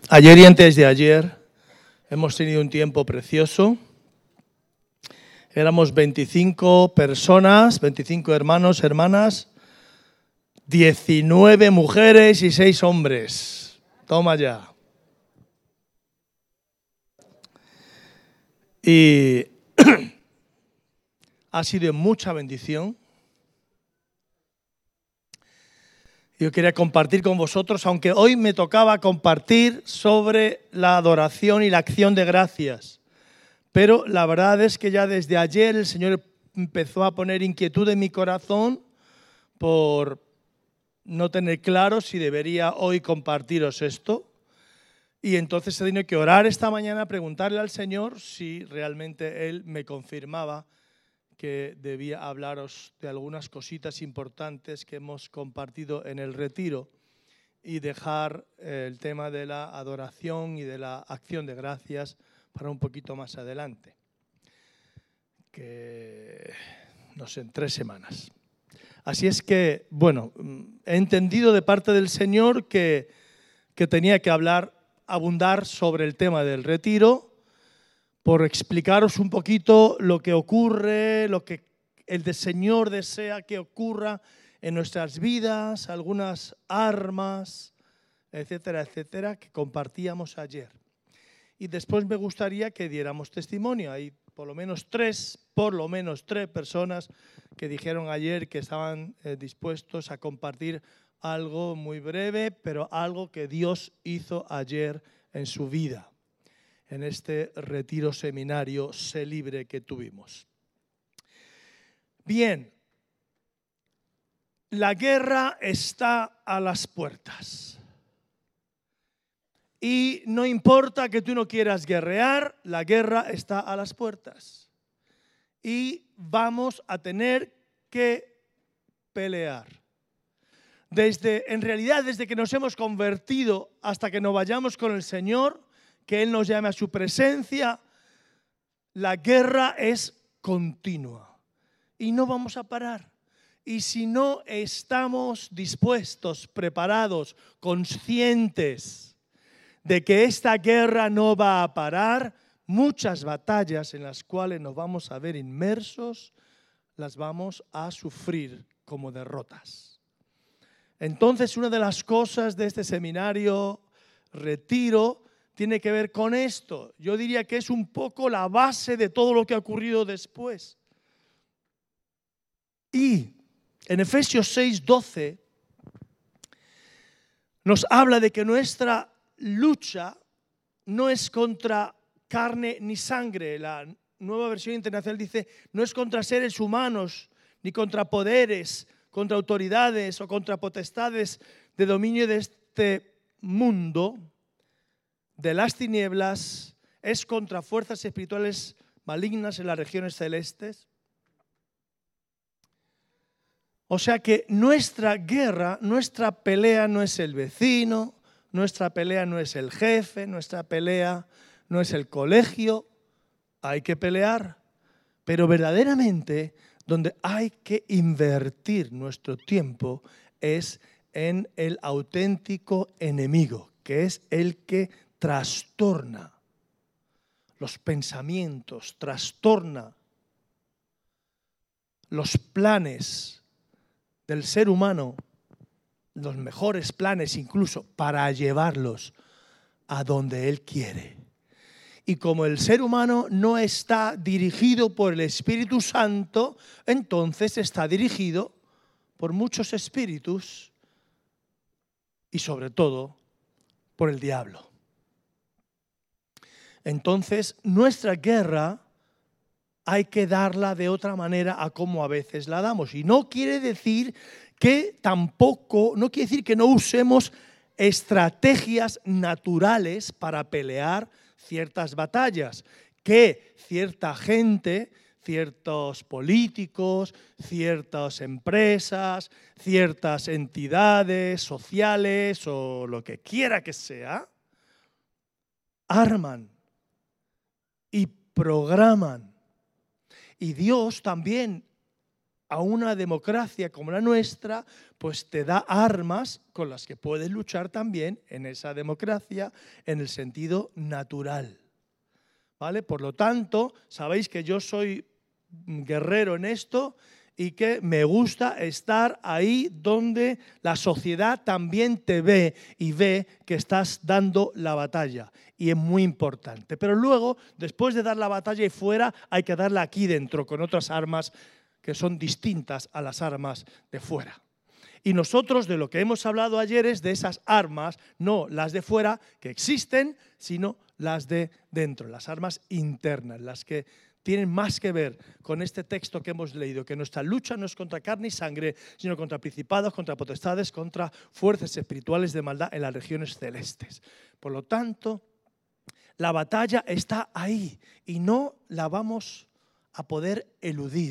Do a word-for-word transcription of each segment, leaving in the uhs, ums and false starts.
Ayer y antes de ayer hemos tenido un tiempo precioso. Éramos veinticinco personas, veinticinco hermanos, hermanas, diecinueve mujeres y seis hombres. Toma ya. Y ha sido de mucha bendición. Yo quería compartir con vosotros, aunque hoy me tocaba compartir sobre la adoración y la acción de gracias. Pero la verdad es que ya desde ayer el Señor empezó a poner inquietud en mi corazón por no tener claro si debería hoy compartiros esto. Y entonces he tenido que orar esta mañana, preguntarle al Señor si realmente Él me confirmaba que debía hablaros de algunas cositas importantes que hemos compartido en el retiro y dejar el tema de la adoración y de la acción de gracias para un poquito más adelante, que no sé, en tres semanas. Así es que, bueno, he entendido de parte del Señor que, que tenía que hablar, abundar sobre el tema del retiro, por explicaros un poquito lo que ocurre, lo que el Señor desea que ocurra en nuestras vidas, algunas armas, etcétera, etcétera, que compartíamos ayer. Y después me gustaría que diéramos testimonio. Hay por lo menos tres, por lo menos tres personas que dijeron ayer que estaban eh, dispuestos a compartir algo muy breve, pero algo que Dios hizo ayer en su vida, en este retiro seminario Sé Libre que tuvimos. Bien, la guerra está a las puertas. Y no importa que tú no quieras guerrear, la guerra está a las puertas. Y vamos a tener que pelear. Desde, en realidad, desde que nos hemos convertido hasta que nos vayamos con el Señor, que Él nos llame a su presencia, la guerra es continua y no vamos a parar. Y si no estamos dispuestos, preparados, conscientes de que esta guerra no va a parar, muchas batallas en las cuales nos vamos a ver inmersos, las vamos a sufrir como derrotas. Entonces, una de las cosas de este seminario, retiro, tiene que ver con esto. Yo diría que es un poco la base de todo lo que ha ocurrido después. Y en Efesios seis doce nos habla de que nuestra lucha no es contra carne ni sangre. La Nueva Versión Internacional dice, no es contra seres humanos, ni contra poderes, contra autoridades o contra potestades de dominio de este mundo, de las tinieblas, es contra fuerzas espirituales malignas en las regiones celestes. O sea que nuestra guerra, nuestra pelea no es el vecino, nuestra pelea no es el jefe, nuestra pelea no es el colegio. Hay que pelear, pero verdaderamente donde hay que invertir nuestro tiempo es en el auténtico enemigo, que es el que trastorna los pensamientos, trastorna los planes del ser humano, los mejores planes incluso, para llevarlos a donde él quiere. Y como el ser humano no está dirigido por el Espíritu Santo, entonces está dirigido por muchos espíritus y sobre todo por el diablo. Entonces, nuestra guerra hay que darla de otra manera a como a veces la damos. Y no quiere decir que tampoco, no quiere decir que no usemos estrategias naturales para pelear ciertas batallas, que cierta gente, ciertos políticos, ciertas empresas, ciertas entidades sociales o lo que quiera que sea, arman y programan. Y Dios también a una democracia como la nuestra, pues te da armas con las que puedes luchar también en esa democracia en el sentido natural. ¿Vale? Por lo tanto, sabéis que yo soy guerrero en esto y que me gusta estar ahí donde la sociedad también te ve y ve que estás dando la batalla. Y es muy importante. Pero luego, después de dar la batalla y fuera, hay que darla aquí dentro con otras armas que son distintas a las armas de fuera. Y nosotros de lo que hemos hablado ayer es de esas armas, no las de fuera que existen, sino las de dentro, las armas internas, las que tienen más que ver con este texto que hemos leído, que nuestra lucha no es contra carne y sangre, sino contra principados, contra potestades, contra fuerzas espirituales de maldad en las regiones celestes. Por lo tanto, la batalla está ahí y no la vamos a poder eludir.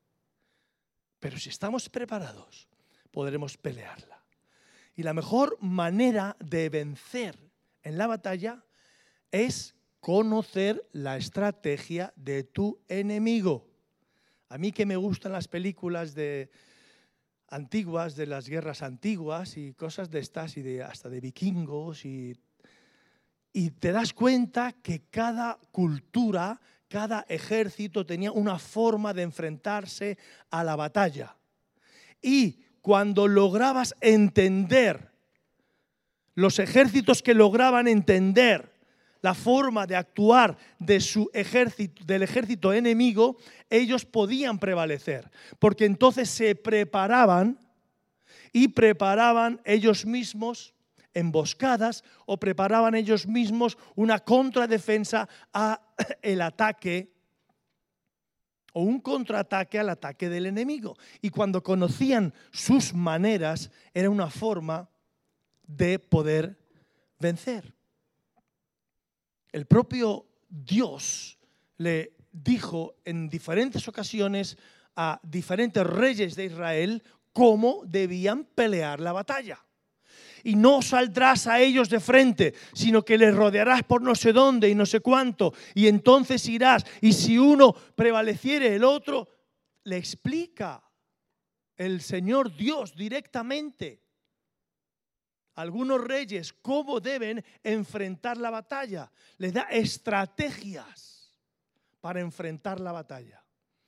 Pero si estamos preparados, podremos pelearla. Y la mejor manera de vencer en la batalla es conocer la estrategia de tu enemigo. A mí que me gustan las películas de antiguas, de las guerras antiguas y cosas de estas, y de, hasta de vikingos, y, y te das cuenta que cada cultura, cada ejército tenía una forma de enfrentarse a la batalla. Y cuando lograbas entender, los ejércitos que lograban entender la forma de actuar de su ejército, del ejército enemigo, ellos podían prevalecer, porque entonces se preparaban y preparaban ellos mismos emboscadas o preparaban ellos mismos una contradefensa al ataque o un contraataque al ataque del enemigo. Y cuando conocían sus maneras, era una forma de poder vencer. El propio Dios le dijo en diferentes ocasiones a diferentes reyes de Israel cómo debían pelear la batalla. Y no saldrás a ellos de frente, sino que les rodearás por no sé dónde y no sé cuánto, y entonces irás. Y si uno prevaleciere, el otro, le explica el Señor Dios directamente a algunos reyes cómo deben enfrentar la batalla. Les da estrategias para enfrentar la batalla.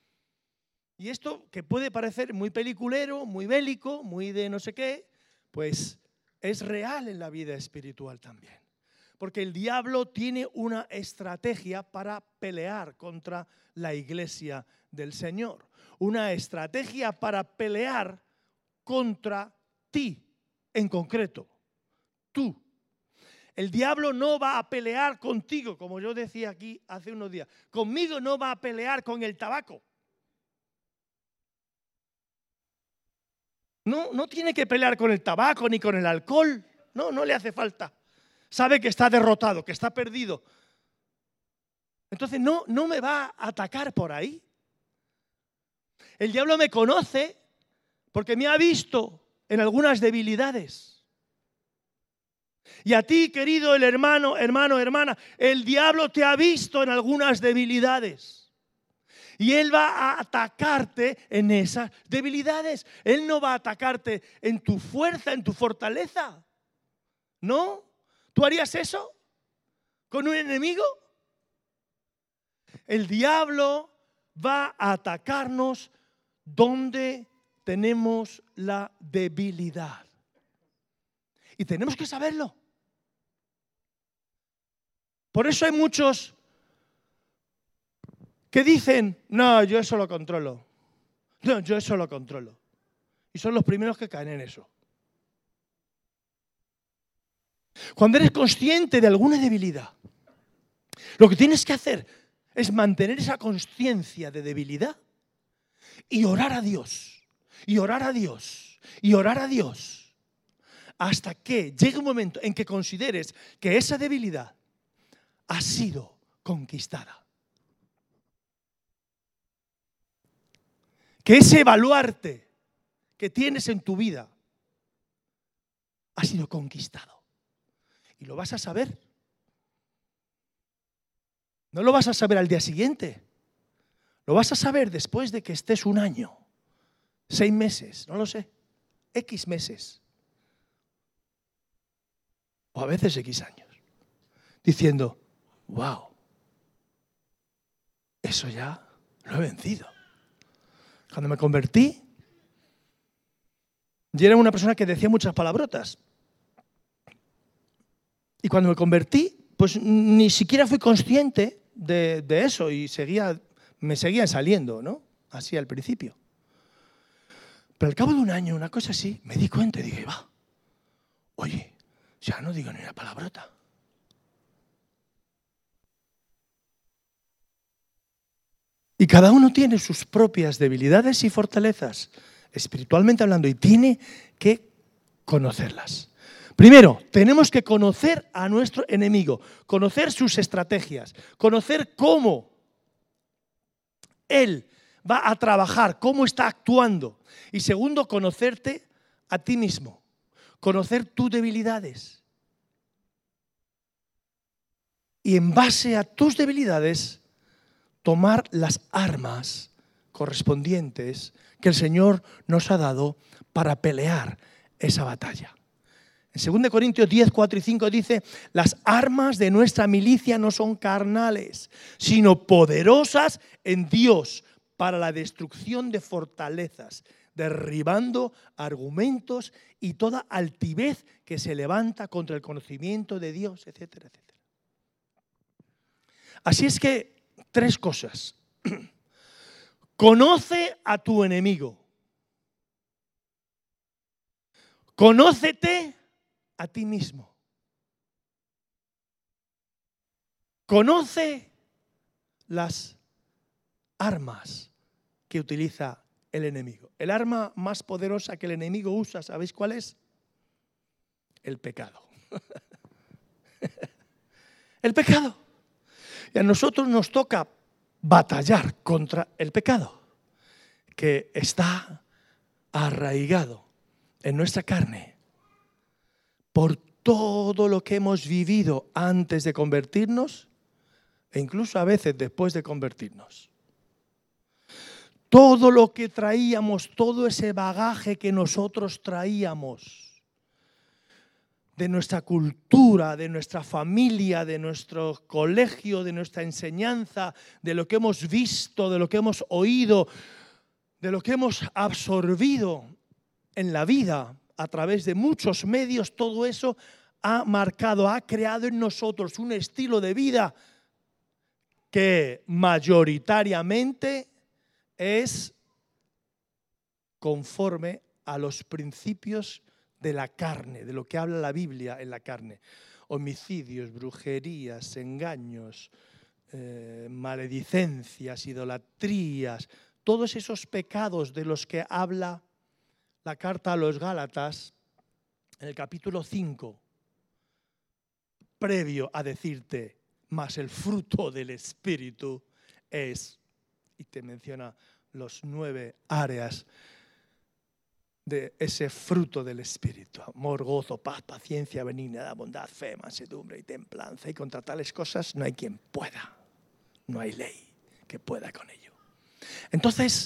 Y esto que puede parecer muy peliculero, muy bélico, muy de no sé qué, pues es real en la vida espiritual también. Porque el diablo tiene una estrategia para pelear contra la iglesia del Señor. Una estrategia para pelear contra ti en concreto. Tú. El diablo no va a pelear contigo, como yo decía aquí hace unos días. Conmigo no va a pelear con el tabaco. No, no tiene que pelear con el tabaco ni con el alcohol. No, no le hace falta. Sabe que está derrotado, que está perdido. Entonces no, no me va a atacar por ahí. El diablo me conoce porque me ha visto en algunas debilidades. Y a ti, querido el hermano, hermano, hermana, el diablo te ha visto en algunas debilidades. Y él va a atacarte en esas debilidades. Él no va a atacarte en tu fuerza, en tu fortaleza. ¿No? ¿Tú harías eso con un enemigo? El diablo va a atacarnos donde tenemos la debilidad. Y tenemos que saberlo. Por eso hay muchos que dicen, no, yo eso lo controlo. No, yo eso lo controlo. Y son los primeros que caen en eso. Cuando eres consciente de alguna debilidad, lo que tienes que hacer es mantener esa conciencia de debilidad y orar a Dios, y orar a Dios, y orar a Dios, hasta que llegue un momento en que consideres que esa debilidad ha sido conquistada. Que ese evaluarte que tienes en tu vida ha sido conquistado. Y lo vas a saber. No lo vas a saber al día siguiente. Lo vas a saber después de que estés un año seis meses, no lo sé, X meses, o a veces X años, diciendo, wow, eso ya lo he vencido. Cuando me convertí, yo era una persona que decía muchas palabrotas. Y cuando me convertí, pues ni siquiera fui consciente de, de eso y seguía, me seguían saliendo, ¿no? Así al principio. Pero al cabo de un año, una cosa así, me di cuenta y dije, va, oye, ya no digo ni una palabrota. Y cada uno tiene sus propias debilidades y fortalezas, espiritualmente hablando, y tiene que conocerlas. Primero, tenemos que conocer a nuestro enemigo, conocer sus estrategias, conocer cómo él va a trabajar, cómo está actuando. Y segundo, conocerte a ti mismo, conocer tus debilidades. Y en base a tus debilidades, tomar las armas correspondientes que el Señor nos ha dado para pelear esa batalla. En segunda Corintios diez, cuatro y cinco dice, las armas de nuestra milicia no son carnales, sino poderosas en Dios para la destrucción de fortalezas, derribando argumentos y toda altivez que se levanta contra el conocimiento de Dios, etcétera, etcétera. Así es que, tres cosas. Conoce a tu enemigo. Conócete a ti mismo. Conoce las armas que utiliza el enemigo. El arma más poderosa que el enemigo usa, ¿sabéis cuál es? El pecado. El pecado. Y a nosotros nos toca batallar contra el pecado, que está arraigado en nuestra carne por todo lo que hemos vivido antes de convertirnos e incluso a veces después de convertirnos. Todo lo que traíamos, todo ese bagaje que nosotros traíamos de nuestra cultura, de nuestra familia, de nuestro colegio, de nuestra enseñanza, de lo que hemos visto, de lo que hemos oído, de lo que hemos absorbido en la vida a través de muchos medios, todo eso ha marcado, ha creado en nosotros un estilo de vida que mayoritariamente es conforme a los principios de la carne, de lo que habla la Biblia en la carne. Homicidios, brujerías, engaños, eh, maledicencias, idolatrías, todos esos pecados de los que habla la carta a los Gálatas en el capítulo cinco, previo a decirte, mas el fruto del Espíritu es, y te menciona los nueve áreas de ese fruto del Espíritu: amor, gozo, paz, paciencia, benignidad, bondad, fe, mansedumbre y templanza. Y contra tales cosas no hay quien pueda, no hay ley que pueda con ello. Entonces,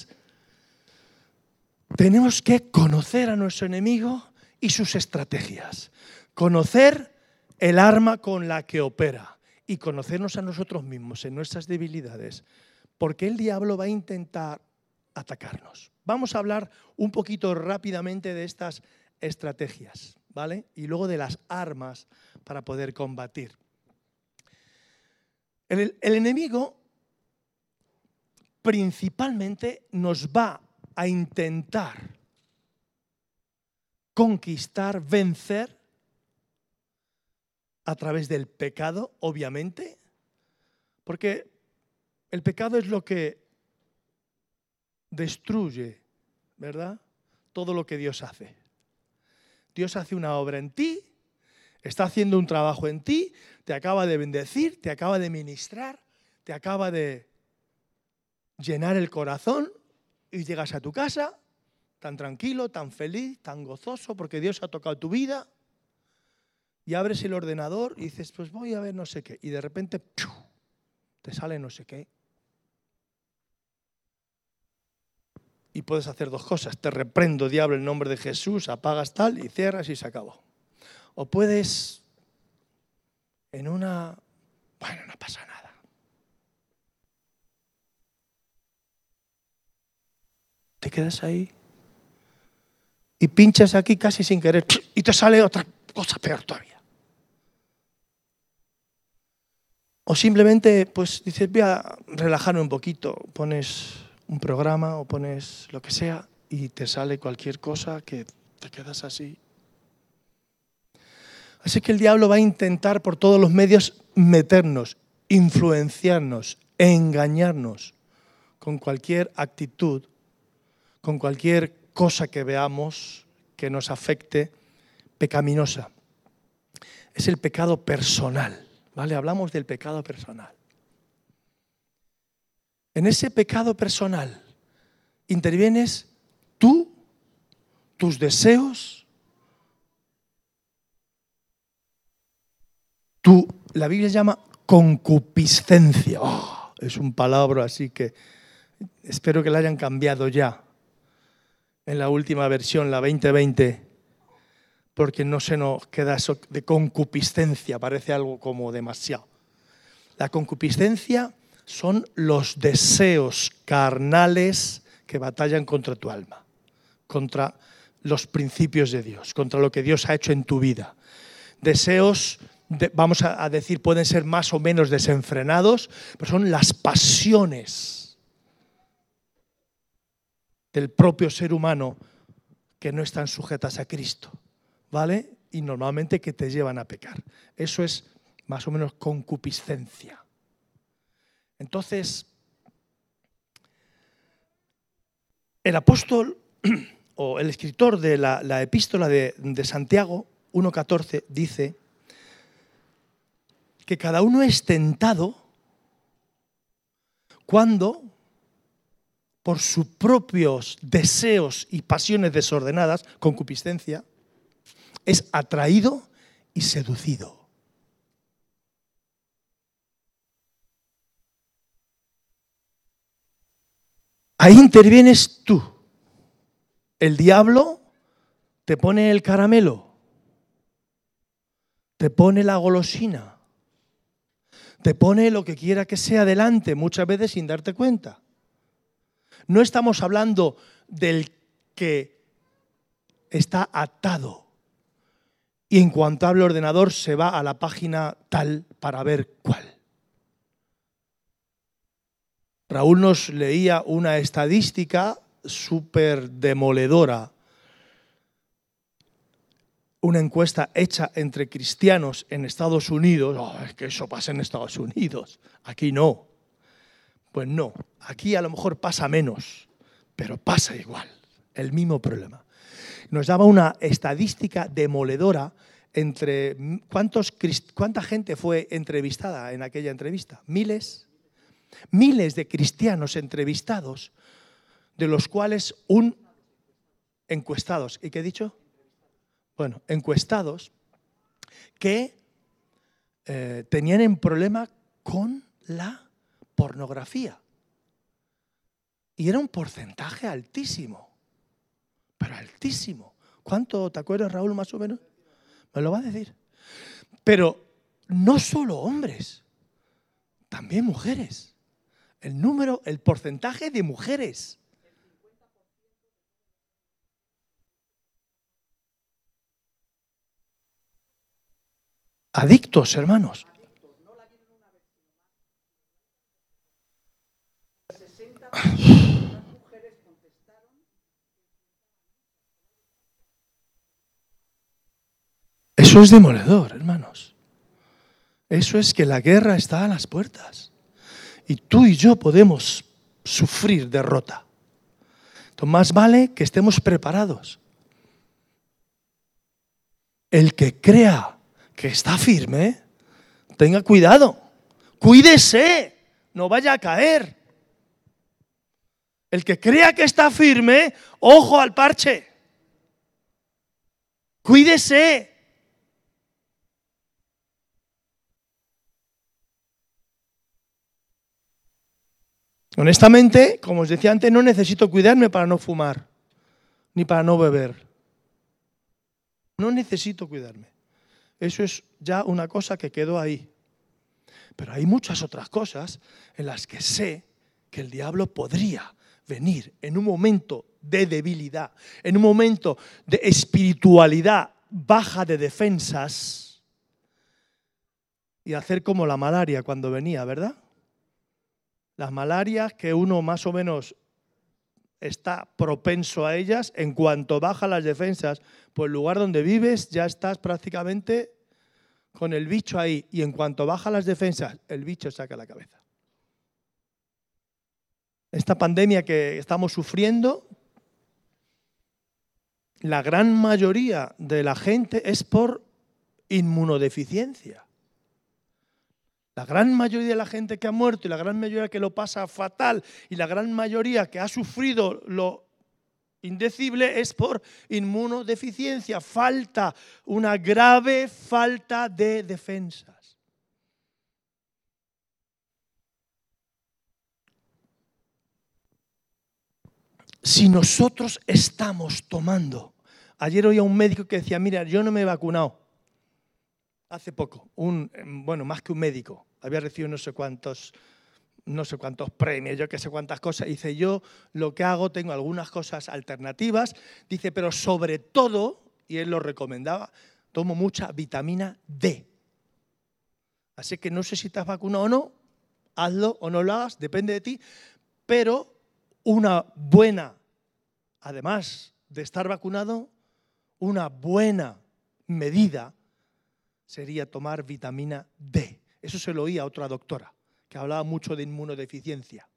tenemos que conocer a nuestro enemigo y sus estrategias, conocer el arma con la que opera y conocernos a nosotros mismos en nuestras debilidades, porque el diablo va a intentar atacarnos. Vamos a hablar un poquito rápidamente de estas estrategias, ¿vale? Y luego de las armas para poder combatir. El, el enemigo principalmente nos va a intentar conquistar, vencer a través del pecado, obviamente, porque el pecado es lo que destruye, ¿verdad?, todo lo que Dios hace. Dios hace una obra en ti, está haciendo un trabajo en ti, te acaba de bendecir, te acaba de ministrar, te acaba de llenar el corazón y llegas a tu casa tan tranquilo, tan feliz, tan gozoso porque Dios ha tocado tu vida y abres el ordenador y dices, pues voy a ver no sé qué, y de repente ¡piu!, te sale no sé qué. Y puedes hacer dos cosas. Te reprendo, diablo, en nombre de Jesús, apagas tal y cierras y se acabó. O puedes, en una, bueno, no pasa nada. Te quedas ahí y pinchas aquí casi sin querer y te sale otra cosa peor todavía. O simplemente, pues dices, voy a relajarme un poquito, pones un programa o pones lo que sea y te sale cualquier cosa que te quedas así. Así que el diablo va a intentar por todos los medios meternos, influenciarnos, engañarnos con cualquier actitud, con cualquier cosa que veamos que nos afecte pecaminosa. Es el pecado personal, ¿vale? Hablamos del pecado personal. En ese pecado personal intervienes tú, tus deseos, tú, la Biblia llama concupiscencia. Oh, es un palabra así que espero que la hayan cambiado ya en la última versión, la veinte veinte, porque no se nos queda eso de concupiscencia, parece algo como demasiado. La concupiscencia son los deseos carnales que batallan contra tu alma, contra los principios de Dios, contra lo que Dios ha hecho en tu vida. Deseos, de, vamos a decir, pueden ser más o menos desenfrenados, pero son las pasiones del propio ser humano que no están sujetas a Cristo, ¿vale? Y normalmente que te llevan a pecar. Eso es más o menos concupiscencia. Entonces, el apóstol o el escritor de la, la epístola de, de Santiago uno catorce dice que cada uno es tentado cuando por sus propios deseos y pasiones desordenadas, concupiscencia, es atraído y seducido. Ahí intervienes tú. El diablo te pone el caramelo, te pone la golosina, te pone lo que quiera que sea delante, muchas veces sin darte cuenta. No estamos hablando del que está atado y en cuanto abre el ordenador se va a la página tal para ver cuál. Raúl nos leía una estadística súper demoledora, una encuesta hecha entre cristianos en Estados Unidos. Oh, es que eso pasa en Estados Unidos, aquí no. Pues no, aquí a lo mejor pasa menos, pero pasa igual, el mismo problema. Nos daba una estadística demoledora entre cuántos, cuánta gente fue entrevistada en aquella entrevista, miles. Miles de cristianos entrevistados, de los cuales un encuestados, ¿y qué he dicho? Bueno, encuestados que eh, tenían un problema con la pornografía. Y era un porcentaje altísimo, pero altísimo. ¿Cuánto te acuerdas, Raúl, más o menos? Me lo va a decir. Pero no solo hombres, también mujeres. El número, el porcentaje de mujeres. Adictos, hermanos. Eso es demoledor, hermanos. Eso es que la guerra está a las puertas. Y tú y yo podemos sufrir derrota. Entonces, más vale que estemos preparados. El que crea que está firme, tenga cuidado. Cuídese, no vaya a caer. El que crea que está firme, ojo al parche. Cuídese. Honestamente, como os decía antes, no necesito cuidarme para no fumar, ni para no beber. No necesito cuidarme. Eso es ya una cosa que quedó ahí. Pero hay muchas otras cosas en las que sé que el diablo podría venir en un momento de debilidad, en un momento de espiritualidad baja de defensas y hacer como la malaria cuando venía, ¿verdad? Las malarias que uno más o menos está propenso a ellas, en cuanto baja las defensas, pues el lugar donde vives ya estás prácticamente con el bicho ahí, y en cuanto baja las defensas, el bicho saca la cabeza. Esta pandemia que estamos sufriendo, la gran mayoría de la gente es por inmunodeficiencia. La gran mayoría de la gente que ha muerto y la gran mayoría que lo pasa fatal y la gran mayoría que ha sufrido lo indecible es por inmunodeficiencia. Falta, una grave falta de defensas. Si nosotros estamos tomando, ayer oía un médico que decía, mira, yo no me he vacunado. Hace poco, un, bueno, más que un médico, había recibido no sé cuántos, no sé cuántos premios, yo qué sé cuántas cosas. Dice, yo lo que hago, tengo algunas cosas alternativas. Dice, pero sobre todo, y él lo recomendaba, tomo mucha vitamina D. Así que no sé si te has vacunado o no, hazlo o no lo hagas, depende de ti, pero una buena, además de estar vacunado, una buena medida sería tomar vitamina D. Eso se lo oía a otra doctora, que hablaba mucho de inmunodeficiencia.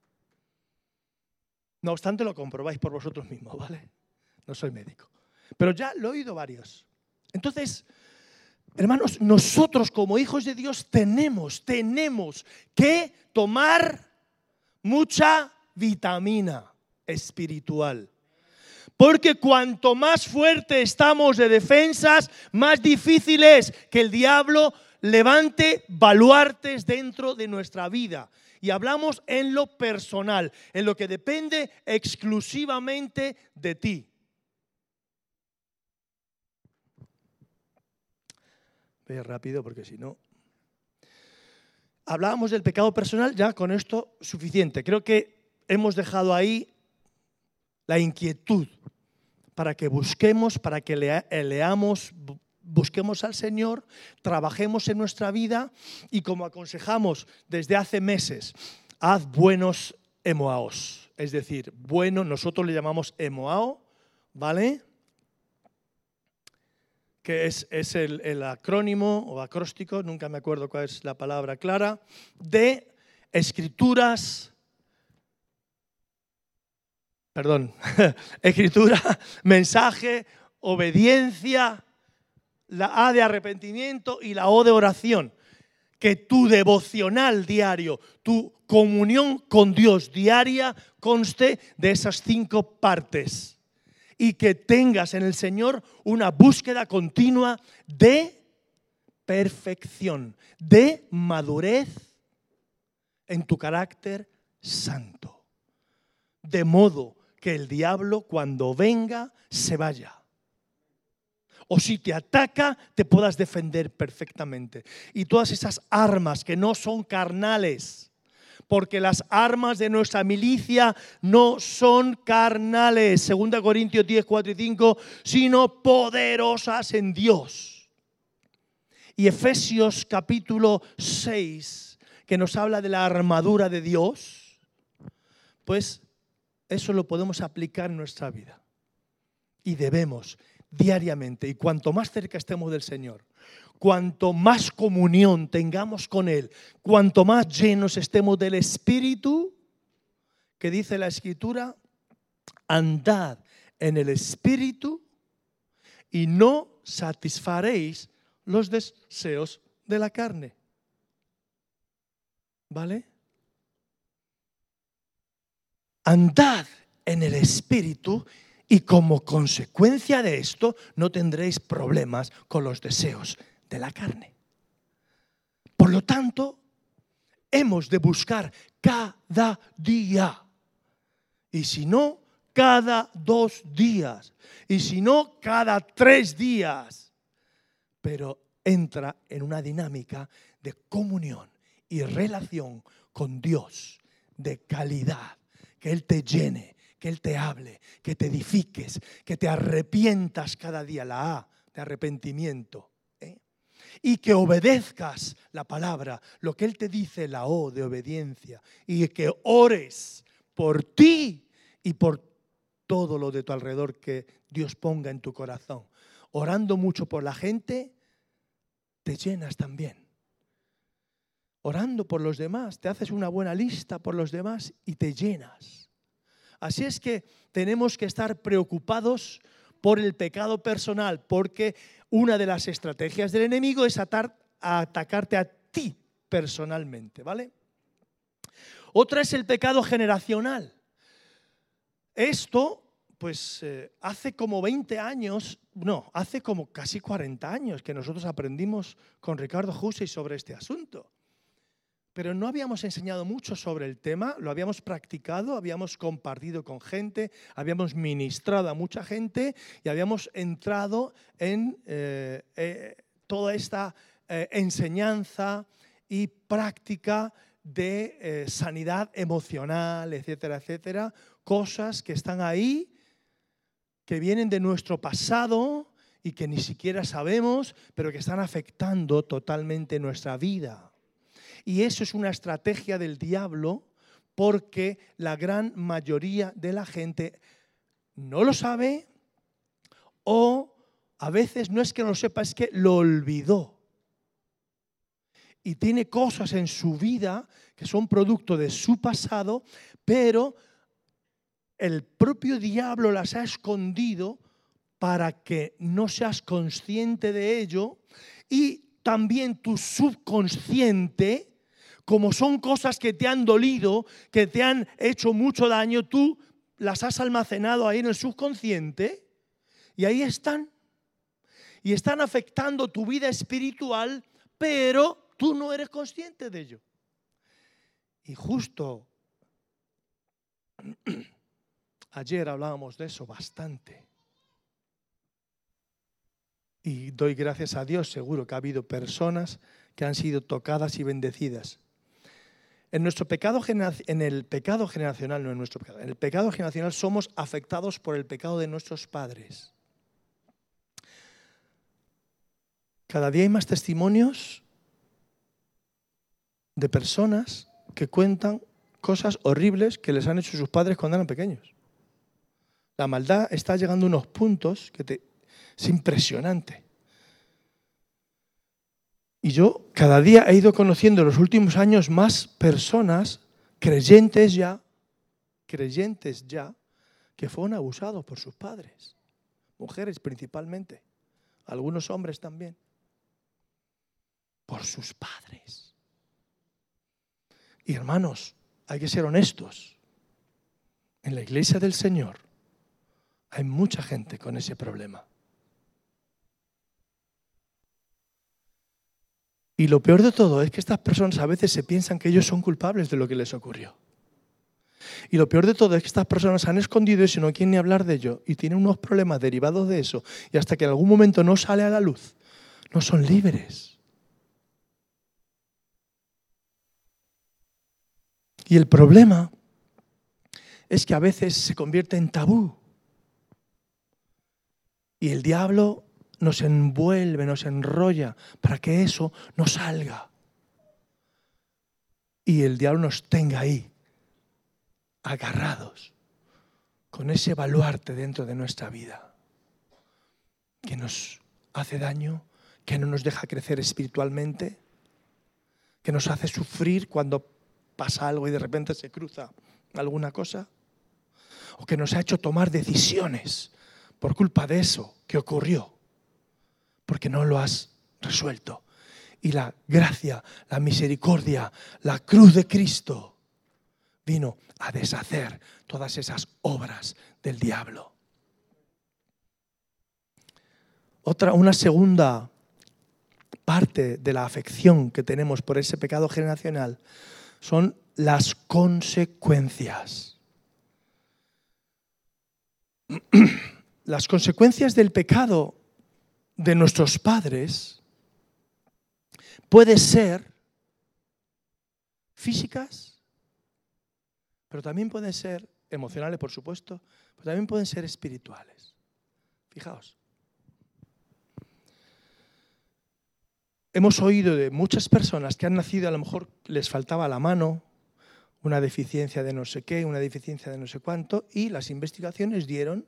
No obstante, lo comprobáis por vosotros mismos, ¿vale? No soy médico. Pero ya lo he oído varios. Entonces, hermanos, nosotros como hijos de Dios tenemos, tenemos que tomar mucha vitamina espiritual. Porque cuanto más fuerte estamos de defensas, más difícil es que el diablo levante baluartes dentro de nuestra vida. Y hablamos en lo personal, en lo que depende exclusivamente de ti. Voy rápido porque si no... Hablábamos del pecado personal, ya con esto suficiente. Creo que hemos dejado ahí la inquietud para que busquemos, para que lea, leamos, busquemos al Señor, trabajemos en nuestra vida y como aconsejamos desde hace meses, haz buenos emoaos. Es decir, bueno, nosotros le llamamos emoao, ¿vale? Que es, es el, el acrónimo o acróstico, nunca me acuerdo cuál es la palabra clara, de escrituras. Perdón, escritura, mensaje, obediencia, la A de arrepentimiento y la O de oración. Que tu devocional diario, tu comunión con Dios diaria conste de esas cinco partes. Y que tengas en el Señor una búsqueda continua de perfección, de madurez en tu carácter santo. De modo que el diablo cuando venga se vaya. O si te ataca, te puedas defender perfectamente. Y todas esas armas que no son carnales, porque las armas de nuestra milicia no son carnales, segunda Corintios diez, cuatro y cinco, sino poderosas en Dios. Y Efesios capítulo seis, que nos habla de la armadura de Dios, pues eso lo podemos aplicar en nuestra vida. Y debemos diariamente, y cuanto más cerca estemos del Señor, cuanto más comunión tengamos con Él, cuanto más llenos estemos del Espíritu, que dice la Escritura, andad en el Espíritu y no satisfaréis los deseos de la carne. ¿Vale? Andad en el Espíritu y como consecuencia de esto no tendréis problemas con los deseos de la carne. Por lo tanto, hemos de buscar cada día. Y si no, cada dos días. Y si no, cada tres días. Pero entra en una dinámica de comunión y relación con Dios de calidad. Que Él te llene, que Él te hable, que te edifiques, que te arrepientas cada día. La A de arrepentimiento. ¿eh? Y que obedezcas la palabra, lo que Él te dice, la O de obediencia. Y que ores por ti y por todo lo de tu alrededor que Dios ponga en tu corazón. Orando mucho por la gente, te llenas también. Orando por los demás, te haces una buena lista por los demás y te llenas. Así es que tenemos que estar preocupados por el pecado personal, porque una de las estrategias del enemigo es atar, a atacarte a ti personalmente, ¿vale? Otra es el pecado generacional. Esto, pues, eh, hace como veinte años, no, hace como casi cuarenta años que nosotros aprendimos con Ricardo Hussey sobre este asunto. Pero no habíamos enseñado mucho sobre el tema, lo habíamos practicado, habíamos compartido con gente, habíamos ministrado a mucha gente y habíamos entrado en eh, eh, toda esta eh, enseñanza y práctica de eh, sanidad emocional, etcétera, etcétera, cosas que están ahí, que vienen de nuestro pasado y que ni siquiera sabemos, pero que están afectando totalmente nuestra vida. Y eso es una estrategia del diablo porque la gran mayoría de la gente no lo sabe o a veces no es que no lo sepa, es que lo olvidó. Y tiene cosas en su vida que son producto de su pasado, pero el propio diablo las ha escondido para que no seas consciente de ello y también tu subconsciente, como son cosas que te han dolido, que te han hecho mucho daño, tú las has almacenado ahí en el subconsciente y ahí están. Y están afectando tu vida espiritual, pero tú no eres consciente de ello. Y justo ayer hablábamos de eso bastante. Y doy gracias a Dios, seguro que ha habido personas que han sido tocadas y bendecidas. En nuestro pecado en el pecado generacional, no en nuestro pecado, en el pecado generacional somos afectados por el pecado de nuestros padres. Cada día hay más testimonios de personas que cuentan cosas horribles que les han hecho sus padres cuando eran pequeños. La maldad está llegando a unos puntos que te, es impresionante. Y yo cada día he ido conociendo en los últimos años más personas, creyentes ya, creyentes ya, que fueron abusados por sus padres. Mujeres principalmente, algunos hombres también. Por sus padres. Y hermanos, hay que ser honestos. En la iglesia del Señor hay mucha gente con ese problema. Y lo peor de todo es que estas personas a veces se piensan que ellos son culpables de lo que les ocurrió. Y lo peor de todo es que estas personas han escondido eso y no quieren ni hablar de ello. Y tienen unos problemas derivados de eso. Y hasta que en algún momento no sale a la luz, no son libres. Y el problema es que a veces se convierte en tabú. Y el diablo nos envuelve, nos enrolla para que eso no salga. Y el diablo nos tenga ahí, agarrados, con ese baluarte dentro de nuestra vida, que nos hace daño, que no nos deja crecer espiritualmente, que nos hace sufrir cuando pasa algo y de repente se cruza alguna cosa, o que nos ha hecho tomar decisiones por culpa de eso que ocurrió, porque no lo has resuelto. Y la gracia, la misericordia, la cruz de Cristo vino a deshacer todas esas obras del diablo. Otra, una segunda parte de la afección que tenemos por ese pecado generacional son las consecuencias. Las consecuencias del pecado de nuestros padres pueden ser físicas, pero también pueden ser emocionales, por supuesto, pero también pueden ser espirituales. Fijaos. Hemos oído de muchas personas que han nacido, a lo mejor les faltaba la mano, una deficiencia de no sé qué, una deficiencia de no sé cuánto, y las investigaciones dieron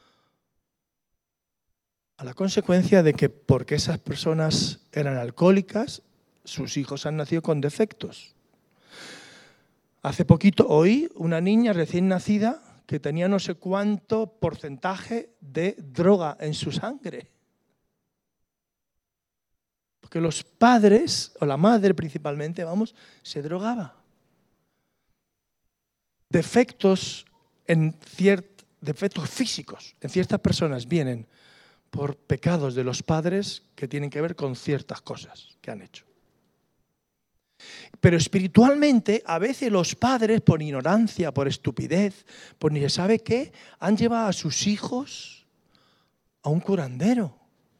a la consecuencia de que porque esas personas eran alcohólicas, sus hijos han nacido con defectos. Hace poquito oí una niña recién nacida que tenía no sé cuánto porcentaje de droga en su sangre. Porque los padres, o la madre principalmente, vamos, se drogaba. Defectos, en ciert, defectos físicos en ciertas personas vienen por pecados de los padres que tienen que ver con ciertas cosas que han hecho. Pero espiritualmente, a veces los padres, por ignorancia, por estupidez, por ni se sabe qué, han llevado a sus hijos a un curandero.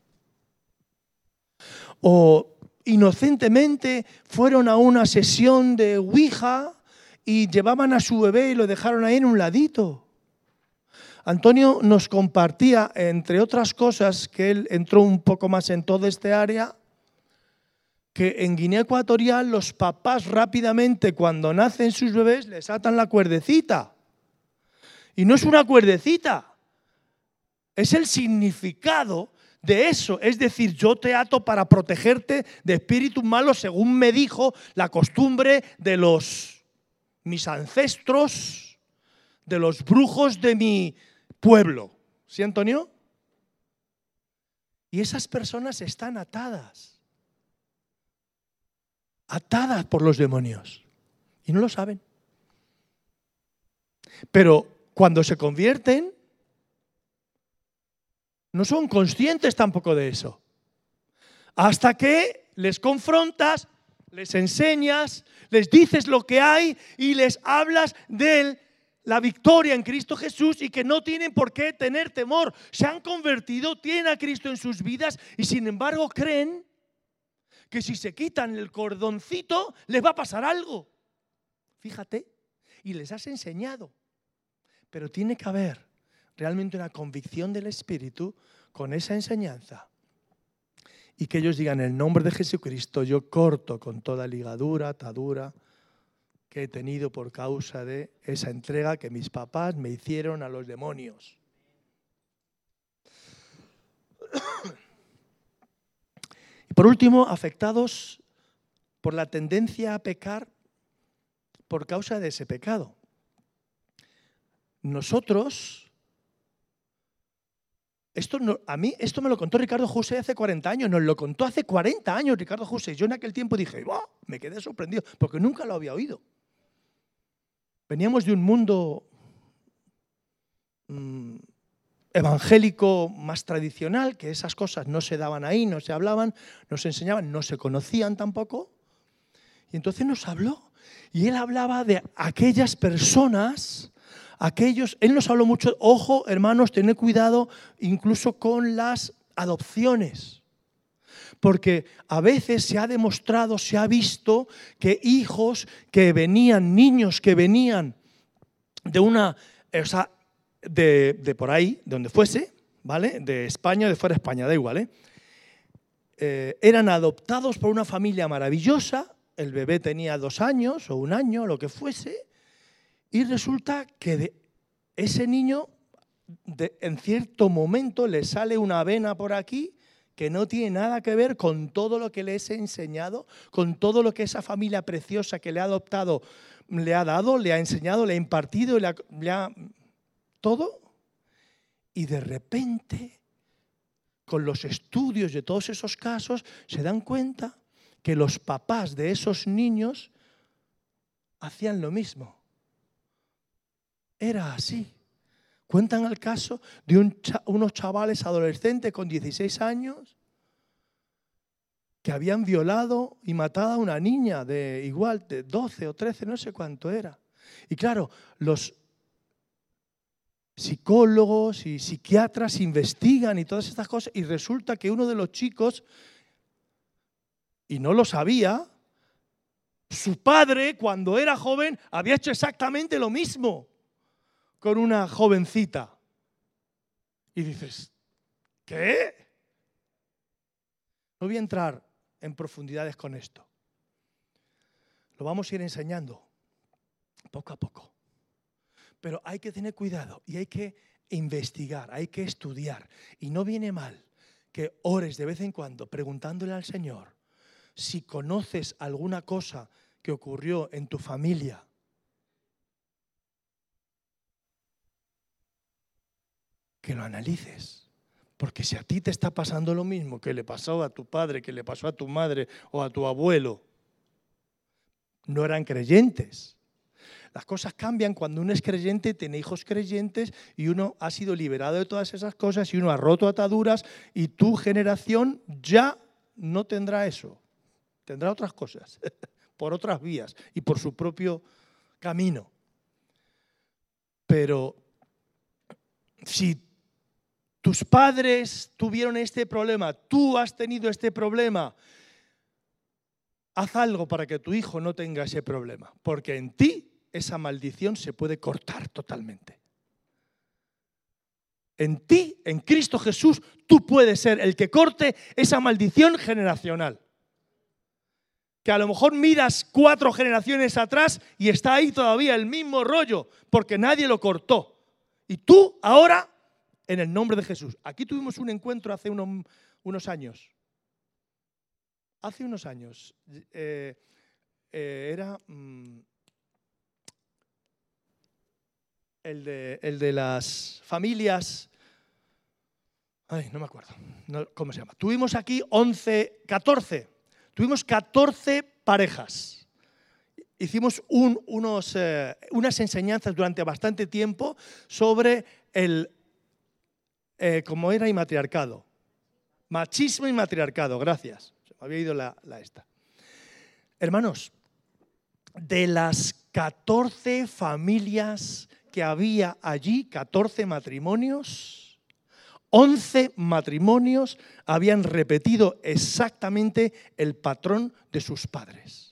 O inocentemente fueron a una sesión de Ouija y llevaban a su bebé y lo dejaron ahí en un ladito. Antonio nos compartía, entre otras cosas, que él entró un poco más en toda esta área, que en Guinea Ecuatorial los papás rápidamente cuando nacen sus bebés les atan la cuerdecita. Y no es una cuerdecita, es el significado de eso. Es decir, yo te ato para protegerte de espíritus malos según me dijo la costumbre de los mis ancestros, de los brujos de mi pueblo. ¿Sí, Antonio? Y esas personas están atadas. Atadas por los demonios. Y no lo saben. Pero cuando se convierten, no son conscientes tampoco de eso. Hasta que les confrontas, les enseñas, les dices lo que hay y les hablas de la victoria en Cristo Jesús y que no tienen por qué tener temor. Se han convertido, tienen a Cristo en sus vidas y sin embargo creen que si se quitan el cordoncito les va a pasar algo. Fíjate, y les has enseñado. Pero tiene que haber realmente una convicción del Espíritu con esa enseñanza. Y que ellos digan, en el nombre de Jesucristo, yo corto con toda ligadura, atadura que he tenido por causa de esa entrega que mis papás me hicieron a los demonios. Y por último, afectados por la tendencia a pecar por causa de ese pecado. Nosotros, esto no, a mí esto me lo contó Ricardo José hace cuarenta años, nos lo contó hace cuarenta años Ricardo José. Yo en aquel tiempo dije, ¡oh! Me quedé sorprendido, porque nunca lo había oído. Veníamos de un mundo mmm, evangélico más tradicional, que esas cosas no se daban ahí, no se hablaban, no se enseñaban, no se conocían tampoco. Y entonces nos habló, y él hablaba de aquellas personas, aquellos, él nos habló mucho, ojo hermanos, tened cuidado incluso con las adopciones. Porque a veces se ha demostrado, se ha visto que hijos que venían, niños que venían de una, o sea, de, de por ahí, de donde fuese, ¿vale? De España, de fuera de España, da igual, ¿eh? Eh, eran adoptados por una familia maravillosa, el bebé tenía dos años o un año, lo que fuese, y resulta que de ese niño, de, en cierto momento, le sale una vena por aquí que no tiene nada que ver con todo lo que les he enseñado, con todo lo que esa familia preciosa que le ha adoptado le ha dado, le ha enseñado, le ha impartido, le ha, le ha todo. Y de repente, con los estudios de todos esos casos, se dan cuenta que los papás de esos niños hacían lo mismo. Era así. Cuentan el caso de un cha- unos chavales adolescentes con dieciséis años que habían violado y matado a una niña de igual, de doce o trece, no sé cuánto era. Y claro, los psicólogos y psiquiatras investigan y todas estas cosas y resulta que uno de los chicos, y no lo sabía, su padre cuando era joven había hecho exactamente lo mismo con una jovencita. Y dices, ¿qué? No voy a entrar en profundidades con esto. Lo vamos a ir enseñando poco a poco. Pero hay que tener cuidado y hay que investigar, hay que estudiar. Y no viene mal que ores de vez en cuando preguntándole al Señor si conoces alguna cosa que ocurrió en tu familia. Que lo analices. Porque si a ti te está pasando lo mismo que le pasó a tu padre, que le pasó a tu madre o a tu abuelo, no eran creyentes. Las cosas cambian cuando uno es creyente, tiene hijos creyentes y uno ha sido liberado de todas esas cosas y uno ha roto ataduras y tu generación ya no tendrá eso. Tendrá otras cosas, por otras vías y por su propio camino. Pero si tus padres tuvieron este problema, tú has tenido este problema, haz algo para que tu hijo no tenga ese problema, porque en ti esa maldición se puede cortar totalmente. En ti, en Cristo Jesús, tú puedes ser el que corte esa maldición generacional. Que a lo mejor miras cuatro generaciones atrás y está ahí todavía el mismo rollo, porque nadie lo cortó. Y tú ahora, en el nombre de Jesús. Aquí tuvimos un encuentro hace unos, unos años. Hace unos años. Eh, eh, era mmm, el, de, el de las familias. Ay, no me acuerdo. No, ¿cómo se llama? Tuvimos aquí once, catorce. Tuvimos catorce parejas. Hicimos un, unos, eh, unas enseñanzas durante bastante tiempo sobre el Eh, como era y matriarcado. Machismo y matriarcado, gracias. Se me había ido la, la esta. Hermanos, de las catorce familias que había allí, catorce matrimonios, once matrimonios habían repetido exactamente el patrón de sus padres.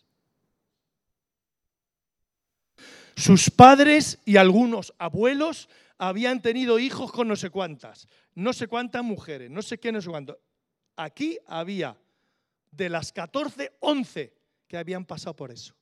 Sus padres y algunos abuelos habían tenido hijos con no sé cuántas, no sé cuántas mujeres, no sé qué, no sé cuánto. Aquí había de las catorce, once que habían pasado por eso.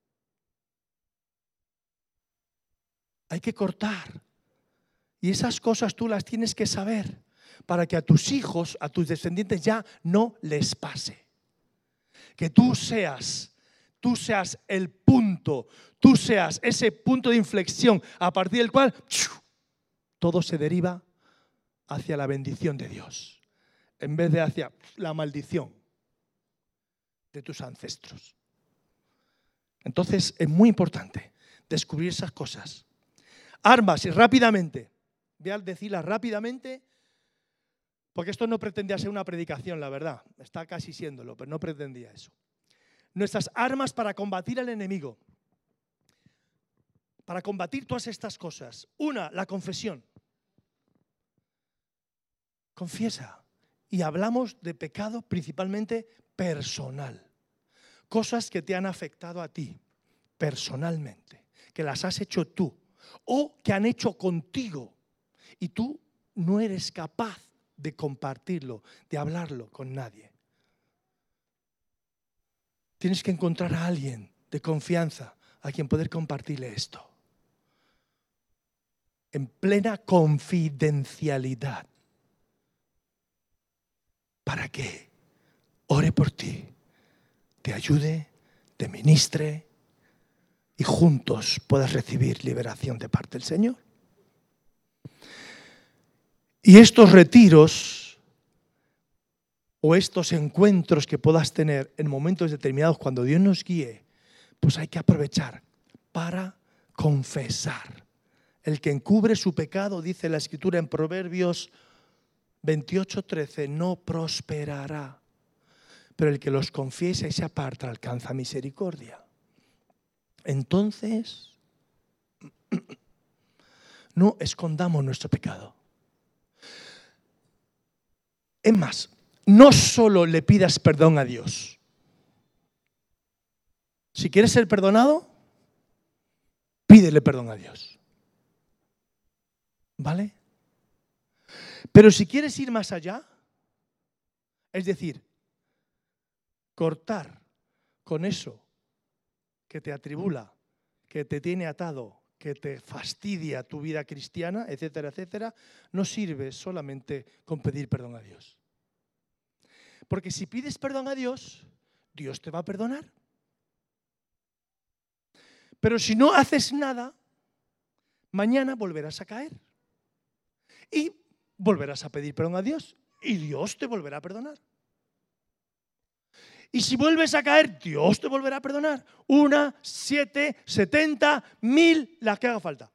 Hay que cortar. Y esas cosas tú las tienes que saber para que a tus hijos, a tus descendientes ya no les pase. Que tú seas, tú seas el punto, tú seas ese punto de inflexión a partir del cual todo se deriva hacia la bendición de Dios, en vez de hacia la maldición de tus ancestros. Entonces es muy importante descubrir esas cosas. Armas, y rápidamente, voy a decirlas rápidamente, porque esto no pretendía ser una predicación, la verdad, está casi siéndolo, pero no pretendía eso. Nuestras armas para combatir al enemigo, para combatir todas estas cosas. Una, la confesión. Confiesa. Y hablamos de pecado principalmente personal. Cosas que te han afectado a ti personalmente, que las has hecho tú o que han hecho contigo y tú no eres capaz de compartirlo, de hablarlo con nadie. Tienes que encontrar a alguien de confianza a quien poder compartirle esto. En plena confidencialidad. Para que ore por ti, te ayude, te ministre y juntos puedas recibir liberación de parte del Señor. Y estos retiros o estos encuentros que puedas tener en momentos determinados cuando Dios nos guíe, pues hay que aprovechar para confesar. El que encubre su pecado, dice la Escritura en Proverbios veintiocho trece, no prosperará. pero el que los confiesa y se aparta alcanza misericordia. Entonces, no escondamos nuestro pecado. Es más, no solo le pidas perdón a Dios. Si quieres ser perdonado, pídele perdón a Dios. ¿Vale? Pero si quieres ir más allá, es decir, cortar con eso que te atribula, que te tiene atado, que te fastidia tu vida cristiana, etcétera, etcétera, no sirve solamente con pedir perdón a Dios. Porque si pides perdón a Dios, Dios te va a perdonar. Pero si no haces nada, mañana volverás a caer. Y volverás a pedir perdón a Dios y Dios te volverá a perdonar. Y si vuelves a caer, Dios te volverá a perdonar. Una, siete, setenta, mil, las que haga falta.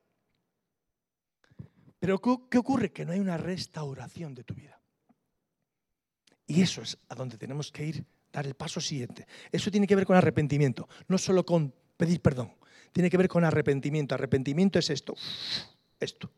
Pero ¿qué ocurre? Que no hay una restauración de tu vida. Y eso es a donde tenemos que ir, dar el paso siguiente. Eso tiene que ver con arrepentimiento, no solo con pedir perdón. Tiene que ver con arrepentimiento. Arrepentimiento es esto, esto.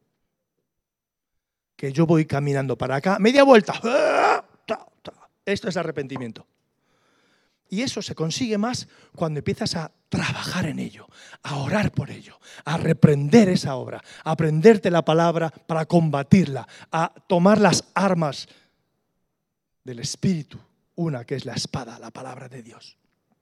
Que yo voy caminando para acá, media vuelta. Esto es arrepentimiento. Y eso se consigue más cuando empiezas a trabajar en ello, a orar por ello, a reprender esa obra, a aprenderte la palabra para combatirla, a tomar las armas del Espíritu, una que es la espada, la palabra de Dios.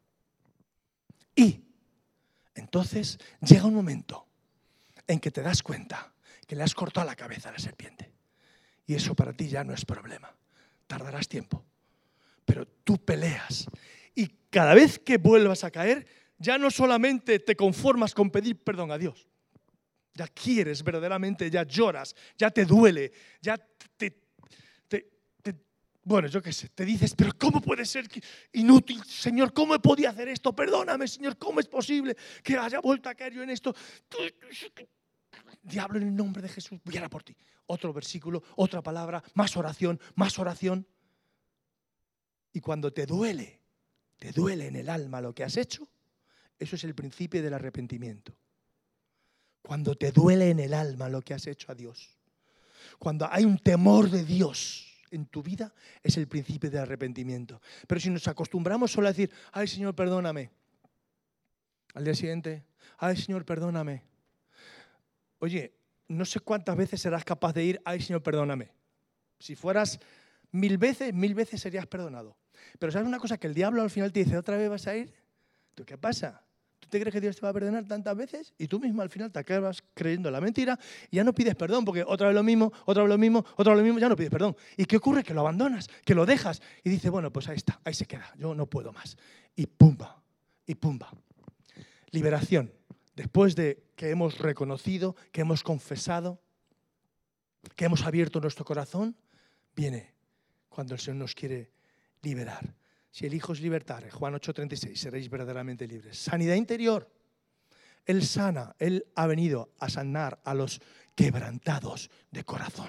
Y entonces llega un momento en que te das cuenta que le has cortado la cabeza a la serpiente. Y eso para ti ya no es problema. Tardarás tiempo. Pero tú peleas. Y cada vez que vuelvas a caer, ya no solamente te conformas con pedir perdón a Dios. Ya quieres verdaderamente, ya lloras, ya te duele, ya te... te, te bueno, yo qué sé, te dices, pero ¿cómo puede ser inútil, Señor? ¿Cómo he podido hacer esto? Perdóname, Señor, ¿cómo es posible que haya vuelto a caer yo en esto? Diablo, en el nombre de Jesús, voy a orar por ti. Otro versículo, otra palabra, más oración, más oración. Y cuando te duele, te duele en el alma lo que has hecho, eso es el principio del arrepentimiento. Cuando te duele en el alma lo que has hecho a Dios, cuando hay un temor de Dios en tu vida, es el principio del arrepentimiento. Pero si nos acostumbramos solo a decir, ay Señor, perdóname, al día siguiente, ay Señor, perdóname. Oye, no sé cuántas veces serás capaz de ir, ay Señor, perdóname. Si fueras mil veces, mil veces serías perdonado. Pero ¿sabes una cosa? Que el diablo al final te dice, ¿otra vez vas a ir? ¿Tú qué pasa? ¿Tú te crees que Dios te va a perdonar tantas veces? Y tú mismo al final te acabas creyendo la mentira y ya no pides perdón, porque otra vez lo mismo, otra vez lo mismo, otra vez lo mismo, ya no pides perdón. ¿Y qué ocurre? Que lo abandonas, que lo dejas y dices, bueno, pues ahí está, ahí se queda, yo no puedo más. Y pumba, y pumba. Liberación. Después de que hemos reconocido, que hemos confesado, que hemos abierto nuestro corazón, viene cuando el Señor nos quiere liberar. Si el Hijo os libertare, Juan ocho treinta y seis, seréis verdaderamente libres. Sanidad interior. Él sana, Él ha venido a sanar a los quebrantados de corazón.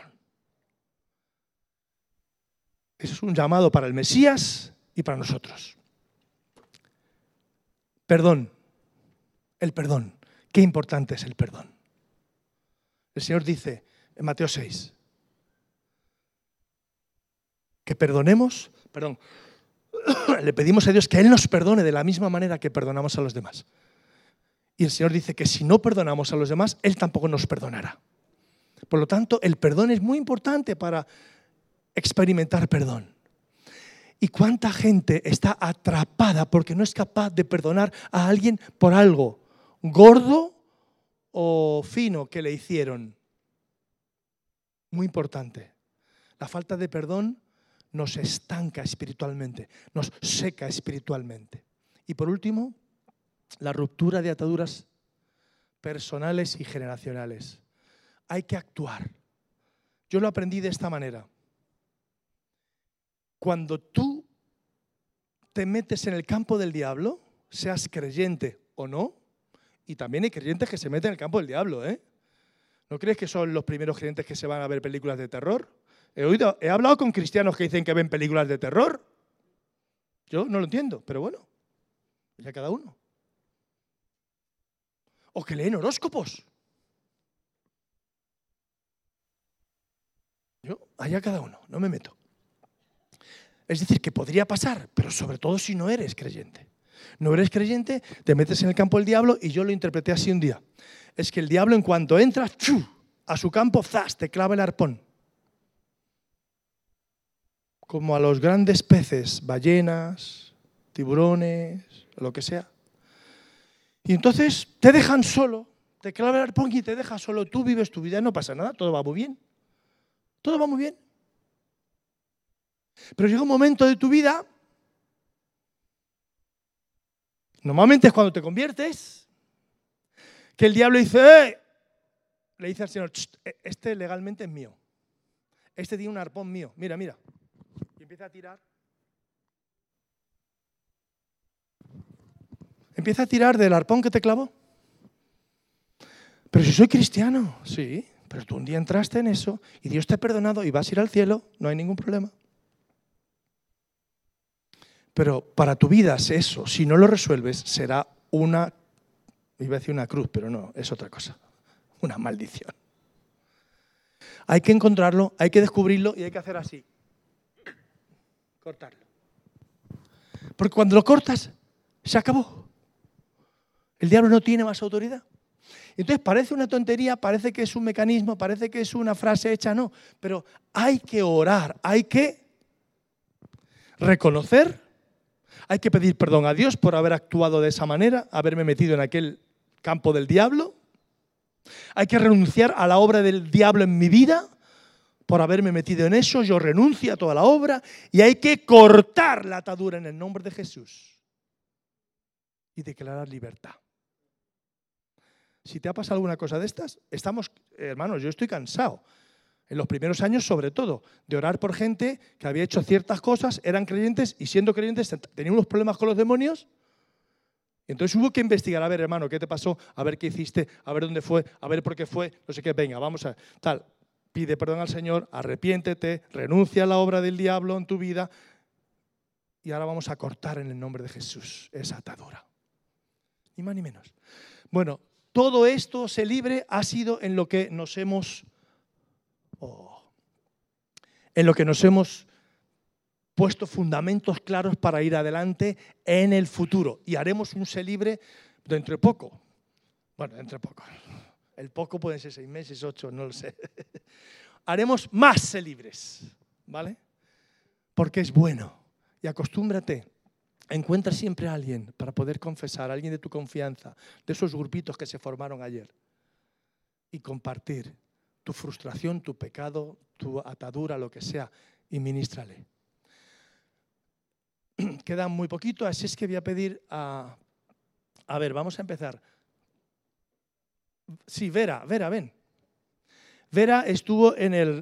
Eso es un llamado para el Mesías y para nosotros. Perdón. El perdón. Qué importante es el perdón. El Señor dice en Mateo seis que perdonemos, perdón, le pedimos a Dios que Él nos perdone de la misma manera que perdonamos a los demás. Y el Señor dice que si no perdonamos a los demás, Él tampoco nos perdonará. Por lo tanto, el perdón es muy importante para experimentar perdón. ¿Y cuánta gente está atrapada porque no es capaz de perdonar a alguien por algo gordo o fino que le hicieron? Muy importante. La falta de perdón nos estanca espiritualmente, nos seca espiritualmente. Y por último, la ruptura de ataduras personales y generacionales. Hay que actuar. Yo lo aprendí de esta manera. Cuando tú te metes en el campo del diablo, seas creyente o no, y también hay creyentes que se meten en el campo del diablo, ¿eh? ¿No crees que son los primeros creyentes que se van a ver películas de terror? He oído, he hablado con cristianos que dicen que ven películas de terror. Yo no lo entiendo, pero bueno, ya cada uno. O que leen horóscopos. Yo, allá cada uno, no me meto. Es decir, que podría pasar, pero sobre todo si no eres creyente. No eres creyente, te metes en el campo del diablo, y yo lo interpreté así un día. Es que el diablo, en cuanto entra ¡chu!, a su campo, ¡zas!, te clava el arpón. Como a los grandes peces, ballenas, tiburones, lo que sea. Y entonces te dejan solo, te clava el arpón y te deja solo. Tú vives tu vida, no pasa nada, todo va muy bien. Todo va muy bien. Pero llega un momento de tu vida, normalmente es cuando te conviertes, que el diablo dice, ¡eh! Le dice al Señor, este legalmente es mío. Este tiene un arpón mío, mira, mira. Y empieza a tirar. Empieza a tirar del arpón que te clavó. Pero si soy cristiano, sí, pero tú un día entraste en eso y Dios te ha perdonado y vas a ir al cielo, no hay ningún problema. Pero para tu vida es eso, si no lo resuelves, será una, iba a decir una cruz, pero no, es otra cosa, una maldición. Hay que encontrarlo, hay que descubrirlo y hay que hacer así. Cortarlo. Porque cuando lo cortas, se acabó. El diablo no tiene más autoridad. Entonces parece una tontería, parece que es un mecanismo, parece que es una frase hecha, no. Pero hay que orar, hay que reconocer, hay que pedir perdón a Dios por haber actuado de esa manera, haberme metido en aquel campo del diablo. Hay que renunciar a la obra del diablo en mi vida por haberme metido en eso. Yo renuncio a toda la obra y hay que cortar la atadura en el nombre de Jesús y declarar libertad. Si te ha pasado alguna cosa de estas, estamos, hermanos, yo estoy cansado. En los primeros años, sobre todo, de orar por gente que había hecho ciertas cosas, eran creyentes y siendo creyentes tenían unos problemas con los demonios. Entonces hubo que investigar, a ver, hermano, ¿qué te pasó? A ver qué hiciste, a ver dónde fue, a ver por qué fue, no sé qué, venga, vamos a tal. Pide perdón al Señor, arrepiéntete, renuncia a la obra del diablo en tu vida y ahora vamos a cortar en el nombre de Jesús esa atadura. Ni más ni menos. Bueno, todo esto, se libre, ha sido en lo que nos hemos, oh, en lo que nos hemos puesto fundamentos claros para ir adelante en el futuro. Y haremos un se libre dentro de poco. Bueno, dentro de poco. El poco pueden ser seis meses, ocho, no lo sé. Haremos más se libres, ¿vale? Porque es bueno. Y acostúmbrate. Encuentra siempre a alguien para poder confesar, a alguien de tu confianza, de esos grupitos que se formaron ayer. Y compartir tu frustración, tu pecado, tu atadura, lo que sea, y ministrale. Queda muy poquito, así es que voy a pedir a... A ver, vamos a empezar. Sí, Vera, Vera, ven. Vera estuvo en el